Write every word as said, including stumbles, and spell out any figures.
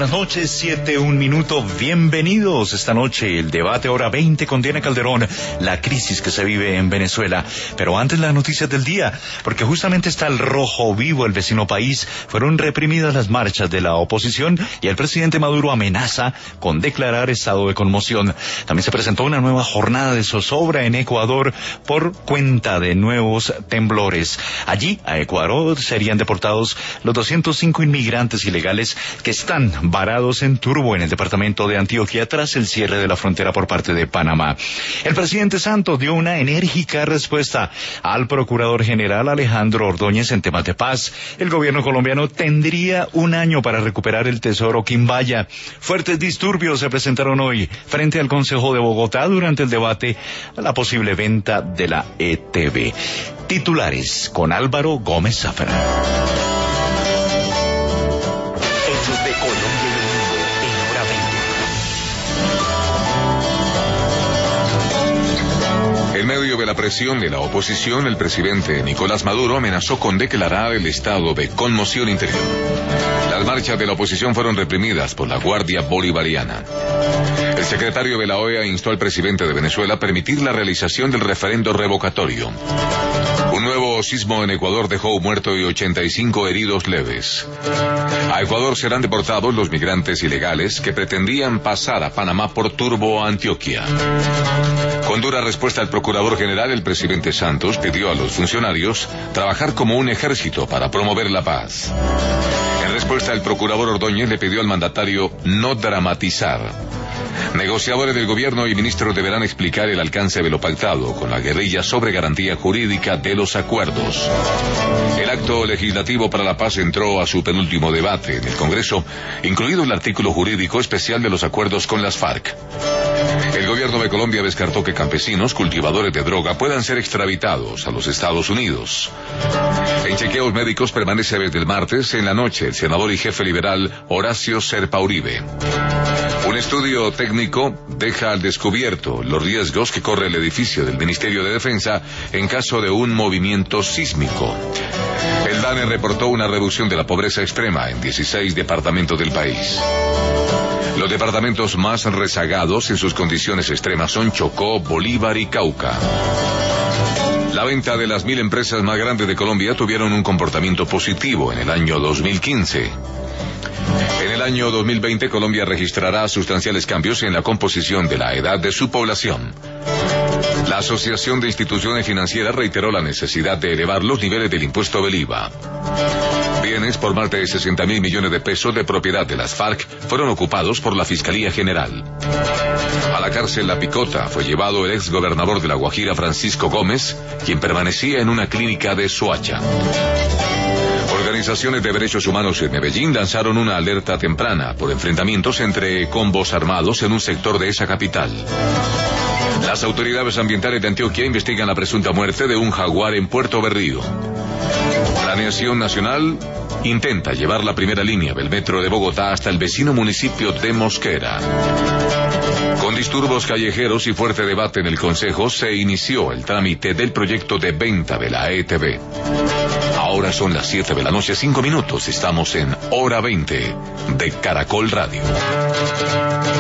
buenas noches, siete, un minuto, bienvenidos. Esta noche el debate hora veinte con Diana Calderón, la crisis que se vive en Venezuela. Pero antes las noticias del día, porque justamente está el rojo vivo, el vecino país. Fueron reprimidas las marchas de la oposición y el presidente Maduro amenaza con declarar estado de conmoción. También se presentó una nueva jornada de zozobra en Ecuador por cuenta de nuevos temblores. Allí, a Ecuador, serían deportados los doscientos cinco inmigrantes ilegales que están varados en Turbo, en el departamento de Antioquia, tras el cierre de la frontera por parte de Panamá. El presidente Santos dio una enérgica respuesta al procurador general Alejandro Ordóñez en temas de paz. El gobierno colombiano tendría un año para recuperar el tesoro Quimbaya. Fuertes disturbios se presentaron hoy frente al Consejo de Bogotá durante el debate a la posible venta de la E T V. Titulares con Álvaro Gómez Zafra. Hechos de Colombia y el mundo en hora veinte. En medio de la presión de la oposición, el presidente Nicolás Maduro amenazó con declarar el estado de conmoción interior. Las marchas de la oposición fueron reprimidas por la Guardia Bolivariana. El secretario de la O E A instó al presidente de Venezuela a permitir la realización del referendo revocatorio. Un nuevo sismo en Ecuador dejó un muerto y ochenta y cinco heridos leves. A Ecuador serán deportados los migrantes ilegales que pretendían pasar a Panamá por Turbo, Antioquia. Con dura respuesta al procurador general, el presidente Santos pidió a los funcionarios trabajar como un ejército para promover la paz. En respuesta, el procurador Ordóñez le pidió al mandatario no dramatizar. Negociadores del gobierno y ministros deberán explicar el alcance de lo pactado con la guerrilla sobre garantía jurídica de los acuerdos. El acto legislativo para la paz entró a su penúltimo debate en el Congreso, incluido el artículo jurídico especial de los acuerdos con las FARC. El gobierno de Colombia descartó que campesinos cultivadores de droga puedan ser extraditados a los Estados Unidos. En chequeos médicos permanece desde el martes en la noche el senador y jefe liberal Horacio Serpa Uribe. Un estudio técnico deja al descubierto los riesgos que corre el edificio del Ministerio de Defensa en caso de un movimiento sísmico. El DANE reportó una reducción de la pobreza extrema en dieciséis departamentos del país. Los departamentos más rezagados en sus condiciones extremas son Chocó, Bolívar y Cauca. La venta de las mil empresas más grandes de Colombia tuvieron un comportamiento positivo en el año dos mil quince. En el año dos mil veinte, Colombia registrará sustanciales cambios en la composición de la edad de su población. La Asociación de Instituciones Financieras reiteró la necesidad de elevar los niveles del impuesto del I V A. Bienes por más de sesenta mil millones de pesos de propiedad de las FARC fueron ocupados por la Fiscalía General. A la cárcel La Picota fue llevado el ex gobernador de La Guajira, Francisco Gómez, quien permanecía en una clínica de Soacha. Organizaciones de derechos humanos en Medellín lanzaron una alerta temprana por enfrentamientos entre combos armados en un sector de esa capital. Las autoridades ambientales de Antioquia investigan la presunta muerte de un jaguar en Puerto Berrío. Planeación Nacional intenta llevar la primera línea del metro de Bogotá hasta el vecino municipio de Mosquera. Con disturbios callejeros y fuerte debate en el Consejo, se inició el trámite del proyecto de venta de la E T V. Ahora son las siete de la noche, cinco minutos. Estamos en Hora veinte de Caracol Radio.